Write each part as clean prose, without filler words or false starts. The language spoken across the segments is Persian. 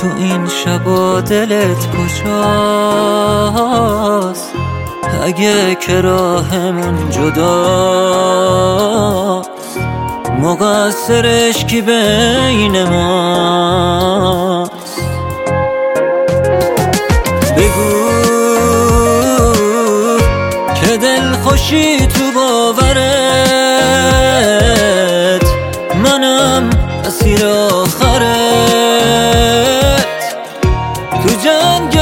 تو این شبا دلت کجاست؟ اگه که راهمون جداست، مقصرش کی بین ماست؟ بگو که دل خوشی تو باورت، منم اسیر آخرت، تو جنگ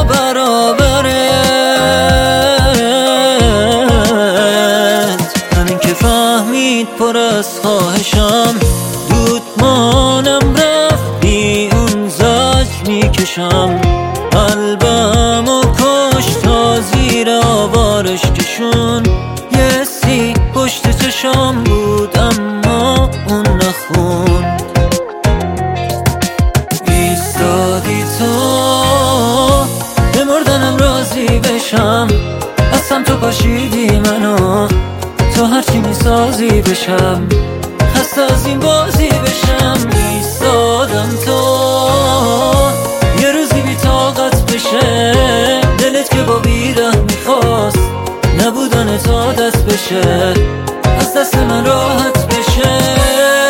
نابرابرت. همین که فهمید پر از خواهشم، دودمانم رفت بی اون زجر میکشم. قلبم و کش تا زیر آوارش کشون. یه سی پشت چشام بود اما اون نخوند. ایستادی تو به مردنم راضی بشم، اصلا تو پاشیدی منو تو هرچی میسازی بشم، خسته از این بازی بشم. ایستادم تو یه روزی بی طاقت بشه، دلت که با بیره میخواست نبودن تا دست بشه، از دست من راحت بشه.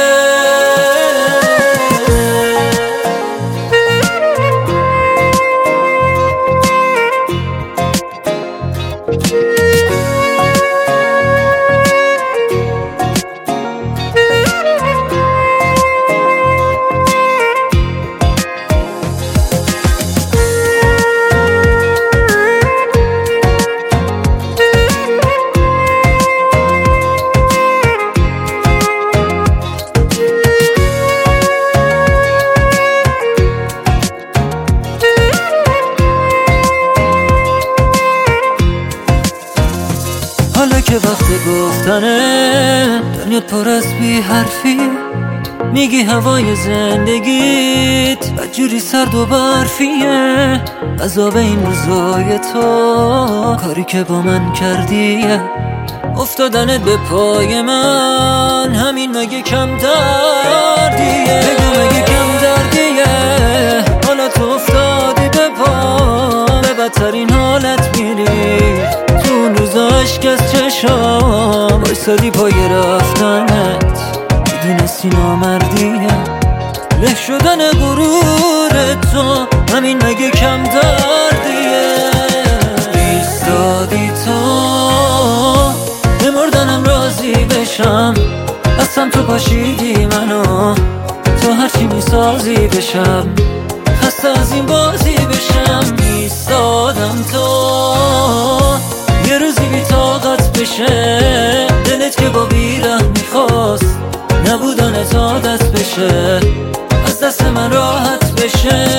حالا که وقت گفتنه، دنیات پر از بی حرفی، میگی هوای زندگیت بدجوری سرد و برفیه. عذاب این روزای تو کاری که با من کردیه، افتادنت به پای من همین مگه کم دردیه؟ بگو مگه کم دردیه؟ حالا تو افتادی به پا، به بدترین حالت میری. تو اون روزا عشق از چشام بایستادی پای رفتنت، میدونستی نامردیه. له شدن غرور تو همین مگه کم دردیه؟ ایستادی تو به مردنم راضی بشم، اصلا تو پاشیدی منو تو هرچی میسازی بشم، خسته از این بازی بشم. ایستادم تو یه روزی بی طاقت بشه، دلت که با بیره میخواست نبودن تا دست بشه، از دست من راحت بشه.